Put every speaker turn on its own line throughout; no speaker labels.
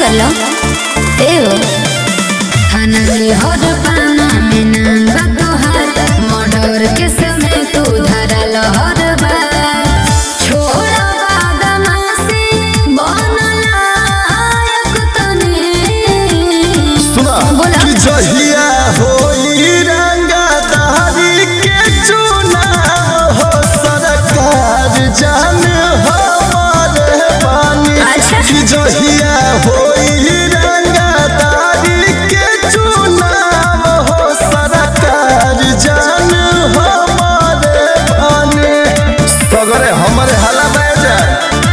कर लो थाना में हर पाना में नाम बा तोहार मर्डर के समय तू धरल हर बार छोड़ा बदमाशी बनल लायक तने
सुना
बोला
कि जहिया होई रंगदारी के चुनाव हो सरकार जान हमारे बानी
अच्छा।
कि जहिया होई रंगदारी के चुनाव हो सरकार जान हमारे बानी सगरे हमारे हाला बह जाए।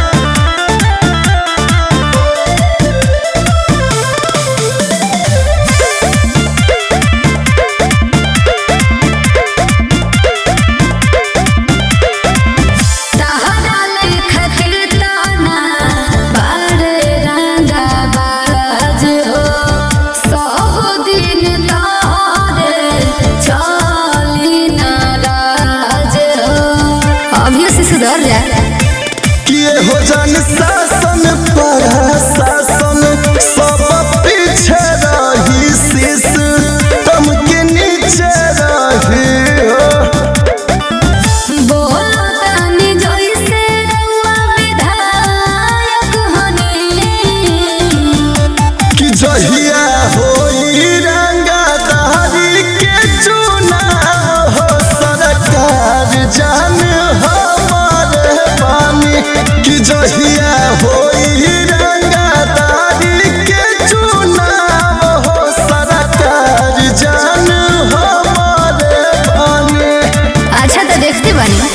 सुधर जा
किए हो जान शासन पर शासन सब पीछे रही शीश तुम के नीचे रही हो
बोलो तानी जैसे रउआ विधायक हनी
कि जहिया होई रंगदारी के चुनाव हो सरकार जान कि जहिया होई रंगदारी के चुनाव हो सरकार जान हमारे बानी।
अच्छा तो देखते बानी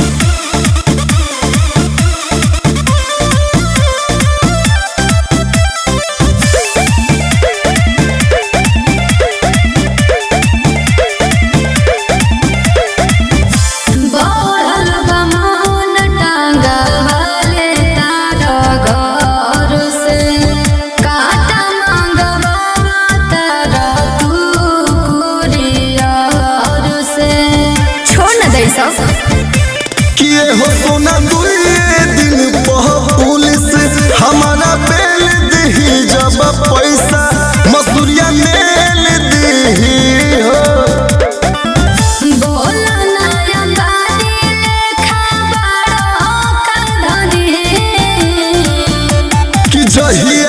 किए हो सोना दुए दिन पुलिस हमारा बेल दी जब पैसा मसूरिया मेल दी हो कि जही